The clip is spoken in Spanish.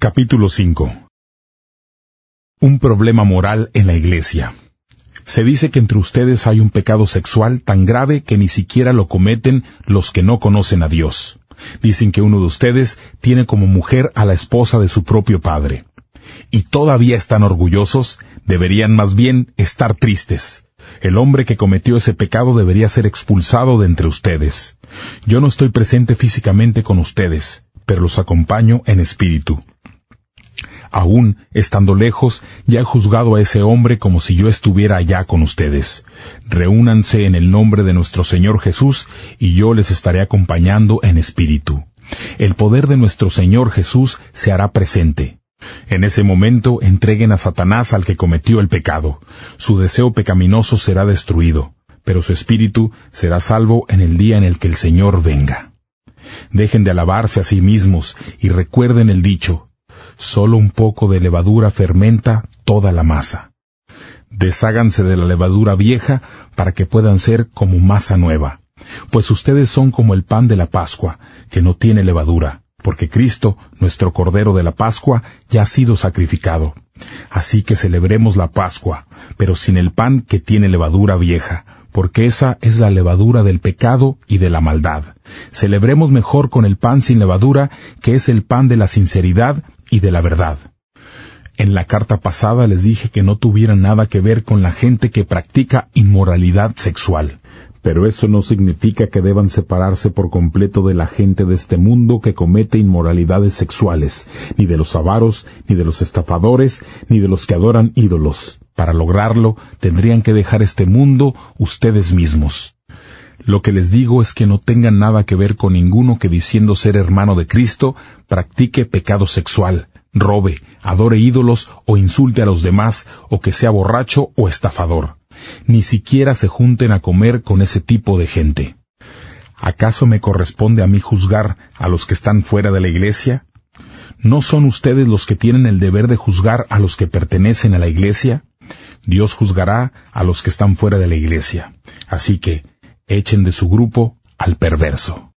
Capítulo 5. Un problema moral en la Iglesia. Se dice que entre ustedes hay un pecado sexual tan grave que ni siquiera lo cometen los que no conocen a Dios. Dicen que uno de ustedes tiene como mujer a la esposa de su propio padre. Y todavía están orgullosos, deberían más bien estar tristes. El hombre que cometió ese pecado debería ser expulsado de entre ustedes. Yo no estoy presente físicamente con ustedes, pero los acompaño en espíritu. Aún, estando lejos, ya he juzgado a ese hombre como si yo estuviera allá con ustedes. Reúnanse en el nombre de nuestro Señor Jesús, y yo les estaré acompañando en espíritu. El poder de nuestro Señor Jesús se hará presente. En ese momento entreguen a Satanás al que cometió el pecado. Su deseo pecaminoso será destruido, pero su espíritu será salvo en el día en el que el Señor venga. Dejen de alabarse a sí mismos y recuerden el dicho: solo un poco de levadura fermenta toda la masa. Desháganse de la levadura vieja para que puedan ser como masa nueva, pues ustedes son como el pan de la Pascua, que no tiene levadura, porque Cristo, nuestro Cordero de la Pascua, ya ha sido sacrificado. Así que celebremos la Pascua, pero sin el pan que tiene levadura vieja, porque esa es la levadura del pecado y de la maldad. Celebremos mejor con el pan sin levadura, que es el pan de la sinceridad y de la verdad. En la carta pasada les dije que no tuvieran nada que ver con la gente que practica inmoralidad sexual. Pero eso no significa que deban separarse por completo de la gente de este mundo que comete inmoralidades sexuales, ni de los avaros, ni de los estafadores, ni de los que adoran ídolos. Para lograrlo, tendrían que dejar este mundo ustedes mismos. Lo que les digo es que no tengan nada que ver con ninguno que, diciendo ser hermano de Cristo, practique pecado sexual, robe, adore ídolos o insulte a los demás, o que sea borracho o estafador. Ni siquiera se junten a comer con ese tipo de gente. ¿Acaso me corresponde a mí juzgar a los que están fuera de la Iglesia? ¿No son ustedes los que tienen el deber de juzgar a los que pertenecen a la Iglesia? Dios juzgará a los que están fuera de la Iglesia. Así que, echen de su grupo al perverso.